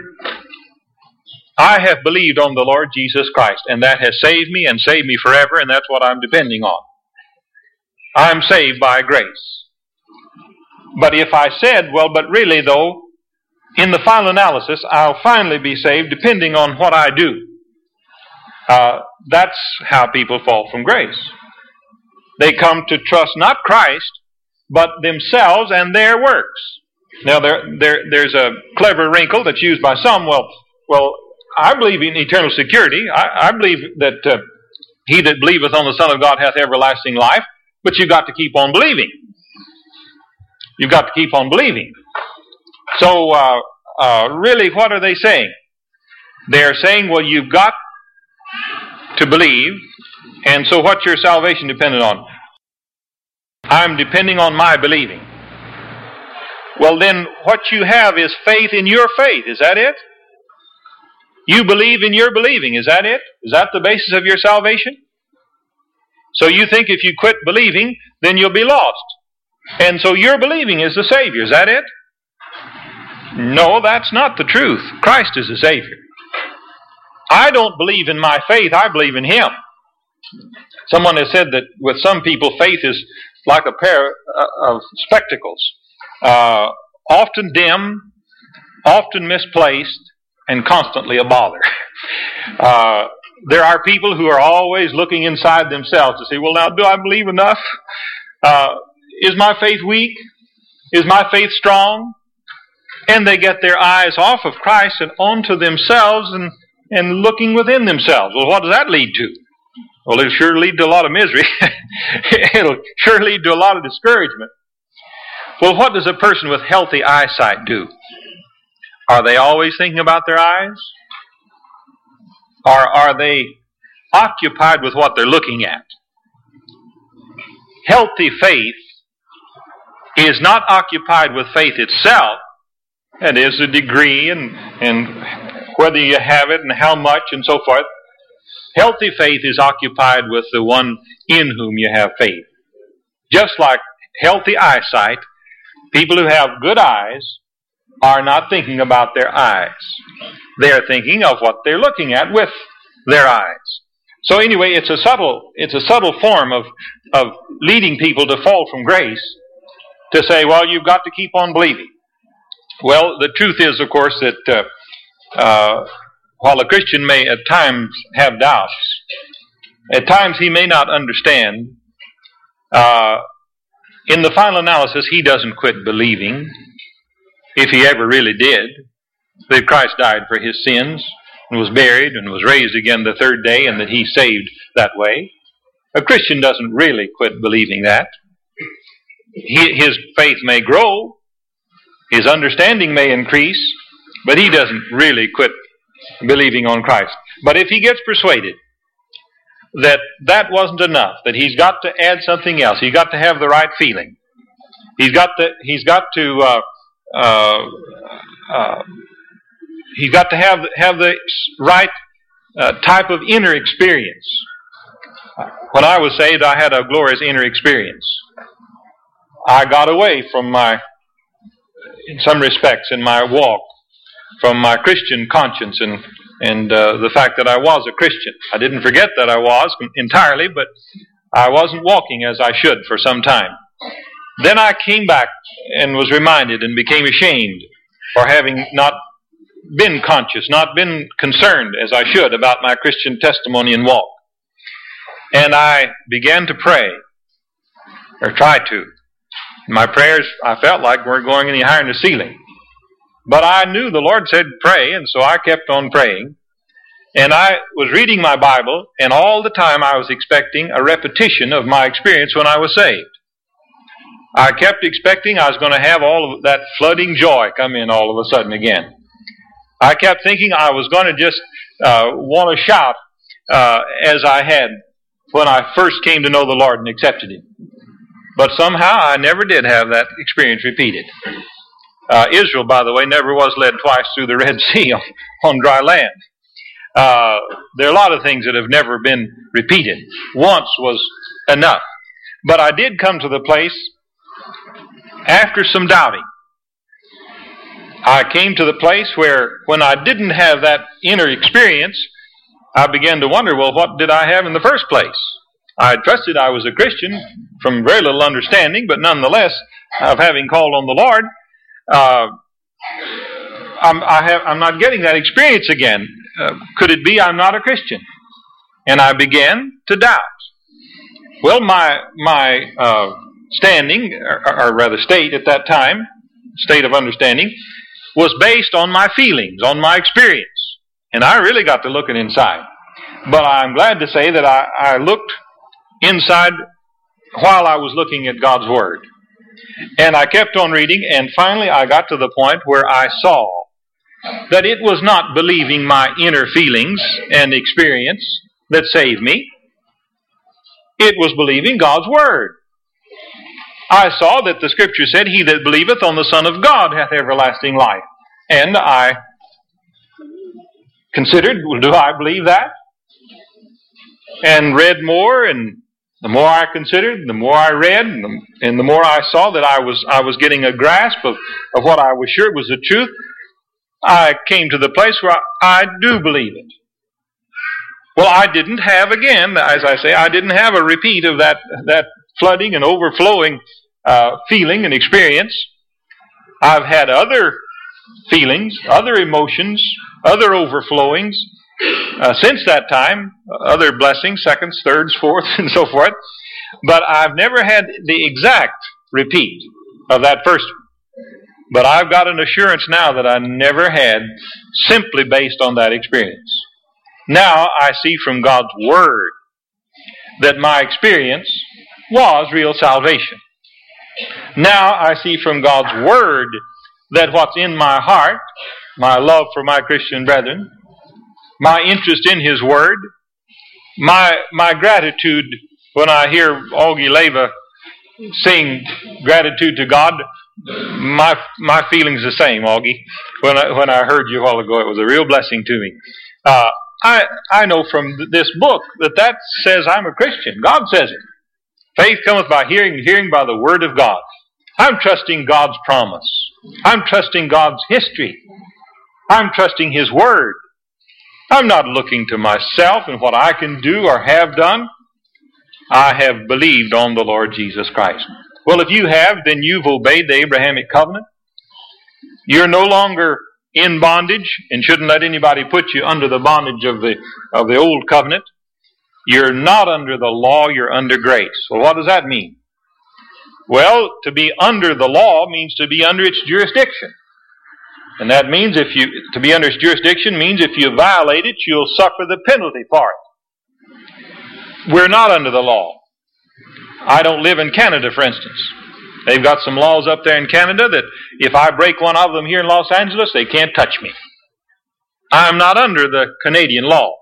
I have believed on the Lord Jesus Christ, and that has saved me and saved me forever, and that's what I'm depending on. I'm saved by grace. But if I said, well, but really though, in the final analysis, I'll finally be saved depending on what I do, that's how people fall from grace. They come to trust not Christ, but themselves and their works. Now, there's a clever wrinkle that's used by some. Well, I believe in eternal security. I believe that he that believeth on the Son of God hath everlasting life, but you've got to keep on believing. You've got to keep on believing. So, really, what are they saying? They're saying, well, you've got to believe, and so what's your salvation dependent on? I'm depending on my believing. Well, then what you have is faith in your faith. Is that it? You believe in your believing. Is that it? Is that the basis of your salvation? So you think if you quit believing, then you'll be lost. And so your believing is the Savior. Is that it? No, that's not the truth. Christ is the Savior. I don't believe in my faith. I believe in Him. Someone has said that with some people, faith is like a pair of spectacles. Often dim, often misplaced, and constantly a bother. There are people who are always looking inside themselves to say, well, now, do I believe enough? Is my faith weak? Is my faith strong? And they get their eyes off of Christ and onto themselves and looking within themselves. Well, what does that lead to? Well, it'll sure lead to a lot of misery. It'll sure lead to a lot of discouragement. Well, what does a person with healthy eyesight do? Are they always thinking about their eyes? Or are they occupied with what they're looking at? Healthy faith is not occupied with faith itself. That is, the degree and whether you have it and how much and so forth. Healthy faith is occupied with the one in whom you have faith. Just like healthy eyesight, people who have good eyes are not thinking about their eyes. They're thinking of what they're looking at with their eyes. So anyway, it's a subtle form of leading people to fall from grace, to say, well, you've got to keep on believing. Well, the truth is, of course, that while a Christian may at times have doubts, at times he may not understand, in the final analysis, he doesn't quit believing, if he ever really did, that Christ died for his sins and was buried and was raised again the third day, and that he's saved that way. A Christian doesn't really quit believing that. His faith may grow, his understanding may increase, but he doesn't really quit believing on Christ. But if he gets persuaded that that wasn't enough, that he's got to add something else, he's got to have the right feeling, he's got to have the right type of inner experience. When I was saved, I had a glorious inner experience. I got away from in some respects, in my walk, from my Christian conscience and the fact that I was a Christian. I didn't forget that I was entirely, but I wasn't walking as I should for some time. Then I came back and was reminded and became ashamed for having not been conscious, not been concerned as I should about my Christian testimony and walk. And I began to pray, or tried to. My prayers, I felt like, weren't going any higher than the ceiling. But I knew the Lord said pray, and so I kept on praying. And I was reading my Bible, and all the time I was expecting a repetition of my experience when I was saved. I kept expecting I was going to have all of that flooding joy come in all of a sudden again. I kept thinking I was going to just want to shout as I had when I first came to know the Lord and accepted Him. But somehow I never did have that experience repeated. Israel, by the way, never was led twice through the Red Sea on dry land. There are a lot of things that have never been repeated. Once was enough. But I did come to the place, after some doubting, I came to the place where when I didn't have that inner experience, I began to wonder, well, what did I have in the first place? I trusted I was a Christian from very little understanding, but nonetheless, of having called on the Lord, I'm not getting that experience again. Could it be I'm not a Christian? And I began to doubt. Well, my standing, or rather state at that time, state of understanding, was based on my feelings, on my experience. And I really got to looking inside. But I'm glad to say that I looked inside while I was looking at God's Word. And I kept on reading, and finally I got to the point where I saw that it was not believing my inner feelings and experience that saved me. It was believing God's Word. I saw that the Scripture said, "He that believeth on the Son of God hath everlasting life." And I considered, well, do I believe that? And read more, and the more I considered, the more I read, and the more I saw that I was getting a grasp of what I was sure was the truth, I came to the place where I do believe it. Well, I didn't have, again, as I say, I didn't have a repeat of that flooding and overflowing feeling and experience. I've had other feelings, other emotions, other overflowings since that time, other blessings, seconds, thirds, fourths, and so forth. But I've never had the exact repeat of that first one. But I've got an assurance now that I never had, simply based on that experience. Now I see from God's Word that my experience was real salvation. Now I see from God's Word that what's in my heart, my love for my Christian brethren, my interest in His Word, my gratitude when I hear Augie Leva sing gratitude to God, my feeling's the same, Augie. When I heard you a while ago, it was a real blessing to me. I know from this book that says I'm a Christian. God says it. Faith cometh by hearing, and hearing by the Word of God. I'm trusting God's promise. I'm trusting God's history. I'm trusting His Word. I'm not looking to myself and what I can do or have done. I have believed on the Lord Jesus Christ. Well, if you have, then you've obeyed the Abrahamic covenant. You're no longer in bondage and shouldn't let anybody put you under the bondage of the old covenant. You're not under the law, you're under grace. Well, what does that mean? Well, to be under the law means to be under its jurisdiction. And that means to be under its jurisdiction means if you violate it, you'll suffer the penalty for it. We're not under the law. I don't live in Canada, for instance. They've got some laws up there in Canada that if I break one of them here in Los Angeles, they can't touch me. I'm not under the Canadian law.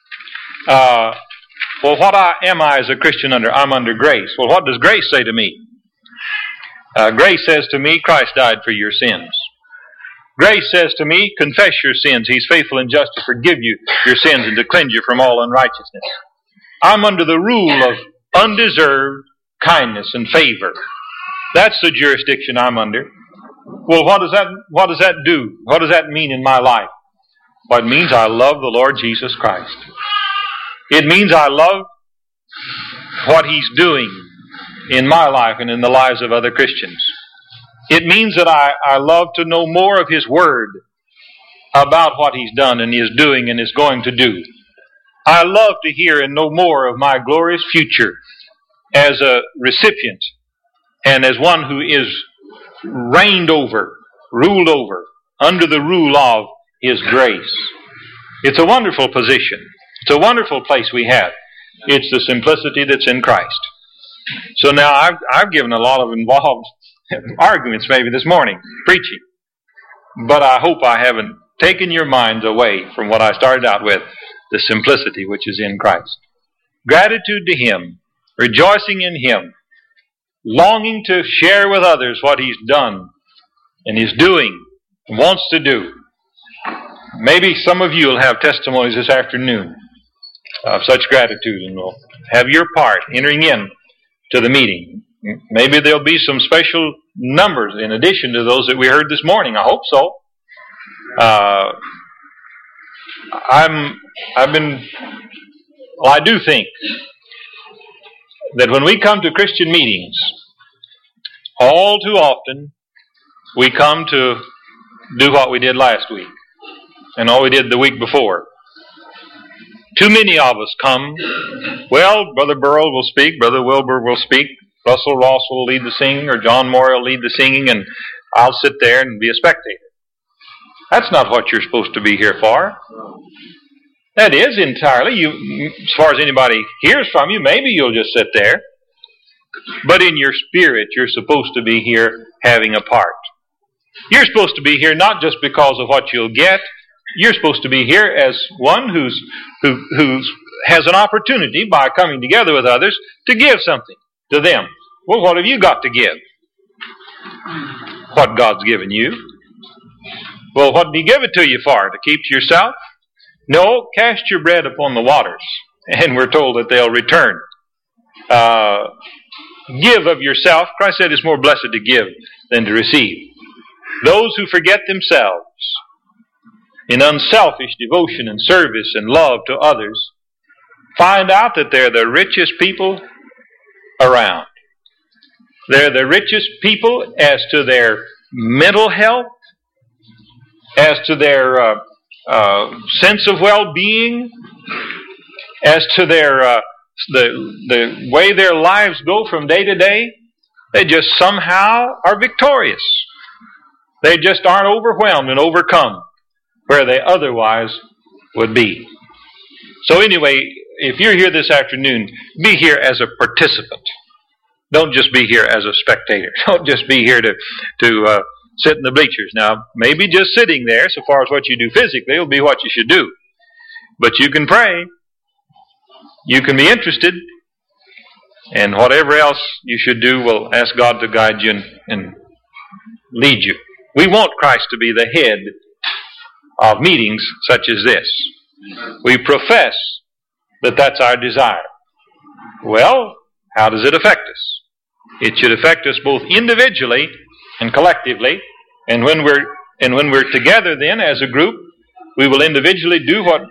Well, what am I as a Christian under? I'm under grace. Well, what does grace say to me? Grace says to me, Christ died for your sins. Grace says to me, confess your sins. He's faithful and just to forgive you your sins and to cleanse you from all unrighteousness. I'm under the rule of undeserved kindness and favor. That's the jurisdiction I'm under. Well, what does that do? What does that mean in my life? Well, it means I love the Lord Jesus Christ. It means I love what He's doing in my life and in the lives of other Christians. It means that I love to know more of His Word about what He's done and is doing and is going to do. I love to hear and know more of my glorious future as a recipient and as one who is reigned over, ruled over, under the rule of His grace. It's a wonderful position. It's a wonderful place we have. It's the simplicity that's in Christ. So now I've given a lot of involved arguments maybe this morning, preaching. But I hope I haven't taken your minds away from what I started out with, the simplicity which is in Christ. Gratitude to Him, rejoicing in Him, longing to share with others what He's done and is doing and wants to do. Maybe some of you will have testimonies this afternoon of such gratitude and will have your part entering in to the meeting. Maybe there'll be some special numbers in addition to those that we heard this morning. I hope so. I do think that when we come to Christian meetings, all too often we come to do what we did last week and all we did the week before. Too many of us come, well, Brother Burrell will speak, Brother Wilbur will speak, Russell Ross will lead the singing, or John Moore will lead the singing, and I'll sit there and be a spectator. That's not what you're supposed to be here for. That is entirely, as far as anybody hears from you, maybe you'll just sit there. But in your spirit, you're supposed to be here having a part. You're supposed to be here not just because of what you'll get. You're supposed to be here as one who has an opportunity by coming together with others to give something to them. Well, what have you got to give? What God's given you. Well, what did He give it to you for? To keep to yourself? No, cast your bread upon the waters, and we're told that they'll return. Give of yourself. Christ said it's more blessed to give than to receive. Those who forget themselves in unselfish devotion and service and love to others find out that they're the richest people around. They're the richest people as to their mental health, as to their sense of well-being, as to their the way their lives go from day to day. They just somehow are victorious. They just aren't overwhelmed and overcome where they otherwise would be. So anyway, if you're here this afternoon, be here as a participant. Don't just be here as a spectator. Don't just be here to sit in the bleachers. Now, maybe just sitting there, so far as what you do physically, will be what you should do. But you can pray. You can be interested. And whatever else you should do, will ask God to guide you and lead you. We want Christ to be the head of meetings such as this. We profess that that's our desire. Well, how does it affect us? It should affect us both individually and collectively. And when we're together then as a group, we will individually do what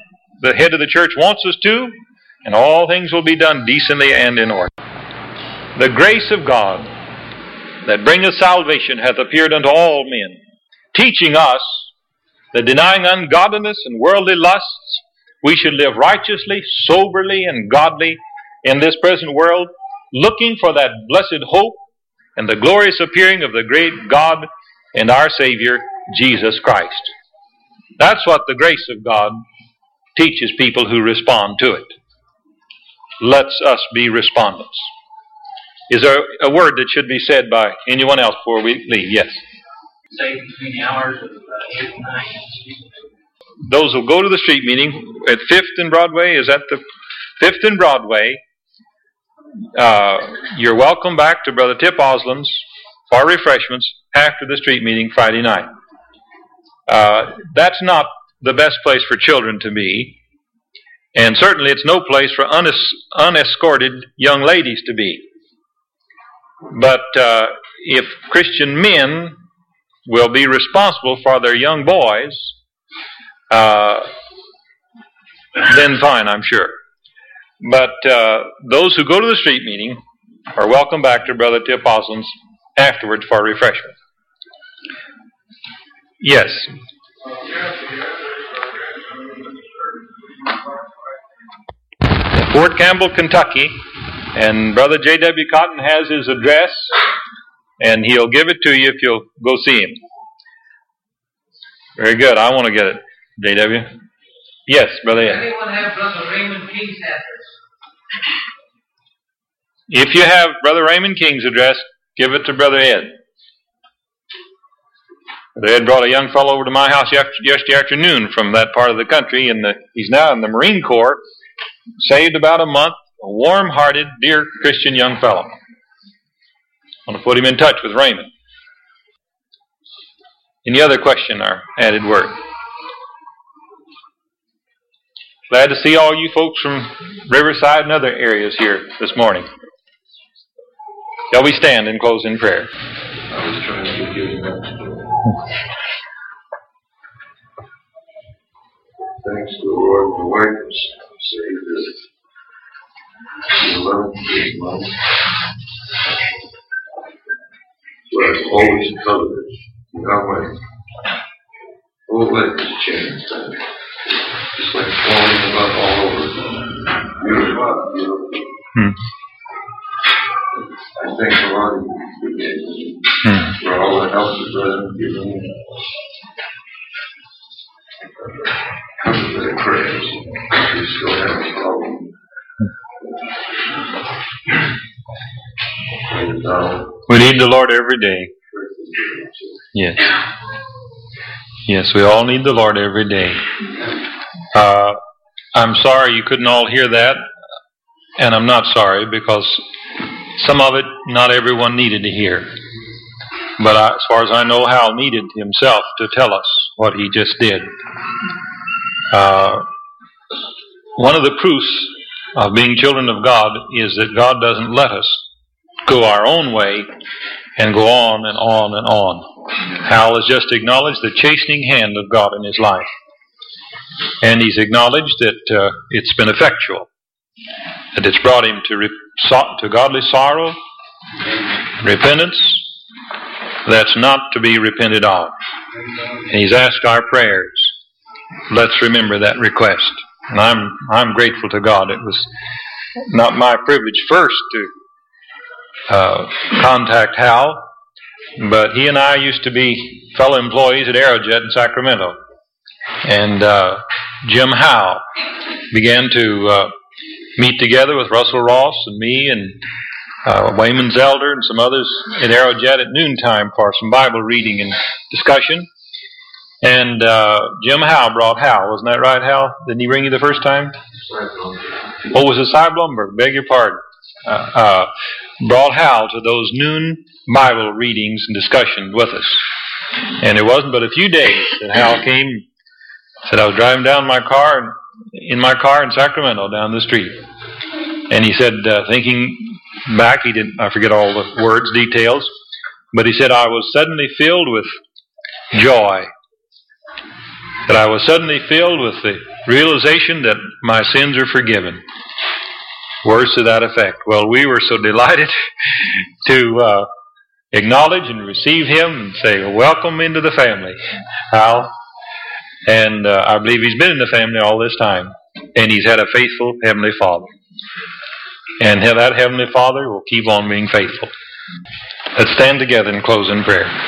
the head of the church wants us to, and all things will be done decently and in order. The grace of God that bringeth salvation hath appeared unto all men, teaching us that denying ungodliness and worldly lusts, we should live righteously, soberly, and godly in this present world, looking for that blessed hope and the glorious appearing of the great God and our Savior, Jesus Christ. That's what the grace of God teaches people who respond to it. Let's us be respondents. Is there a word that should be said by anyone else before we leave? Yes. Say between the hours of 8 and 9. Those who go to the street meeting at 5th and Broadway, is that the 5th and Broadway? You're welcome back to Brother Tip Oslin's for refreshments after the street meeting Friday night. That's not the best place for children to be, and certainly it's no place for unescorted young ladies to be. But if Christian men will be responsible for their young boys, then fine, I'm sure. But those who go to the street meeting are welcome back to Brother Tip Oslin's afterwards for refreshment. Yes. Fort Campbell, Kentucky, and Brother J.W. Cotton has his address, and he'll give it to you if you'll go see him. Very good. I want to get it, J.W. Yes, Brother Ed. Anyone have Brother Raymond King's address? If you have Brother Raymond King's address, give it to Brother Ed. Brother Ed brought a young fellow over to my house yesterday afternoon from that part of the country, and he's now in the Marine Corps, saved about a month, a warm-hearted, dear Christian young fellow. I want to put him in touch with Raymond. Any other question or added word? Glad to see all you folks from Riverside and other areas here this morning. Shall we stand and close in prayer? I was trying to give that. Thanks to the Lord for waking us saved the 11th this month. So I've always covered it. Now my whole life has changed. Just like falling about all over. Beautiful. I thank the Lord for all the help the brethren given me. Because of their prayers, we still have a problem. We need the Lord every day. Yes. Yes, we all need the Lord every day. I'm sorry you couldn't all hear that, and I'm not sorry because some of it not everyone needed to hear. But as far as I know, Hal needed himself to tell us what he just did. One of the proofs of being children of God is that God doesn't let us go our own way and go on and on and on. Hal has just acknowledged the chastening hand of God in his life. And he's acknowledged that it's been effectual, that it's brought him to godly sorrow, repentance that's not to be repented of. And he's asked our prayers. Let's remember that request. And I'm grateful to God. It was not my privilege first to contact Hal, but he and I used to be fellow employees at Aerojet in Sacramento. And Jim Howe began to meet together with Russell Ross and me and Wayman Zelder and some others at Aerojet at noontime for some Bible reading and discussion. And Jim Howe brought Hal. Wasn't that right, Hal? Didn't he bring you the first time? Oh, was it Cy Blumberg? Beg your pardon. Brought Hal to those noon Bible readings and discussion with us. And it wasn't but a few days that Hal came. Said I was driving down in my car in Sacramento down the street. And he said, thinking back, I forget all the words, details, but he said, I was suddenly filled with joy. That I was suddenly filled with the realization that my sins are forgiven. Words to that effect. Well, we were so delighted to acknowledge and receive him and say, welcome into the family, Al. And I believe he's been in the family all this time. And he's had a faithful Heavenly Father. And that Heavenly Father will keep on being faithful. Let's stand together and close in prayer.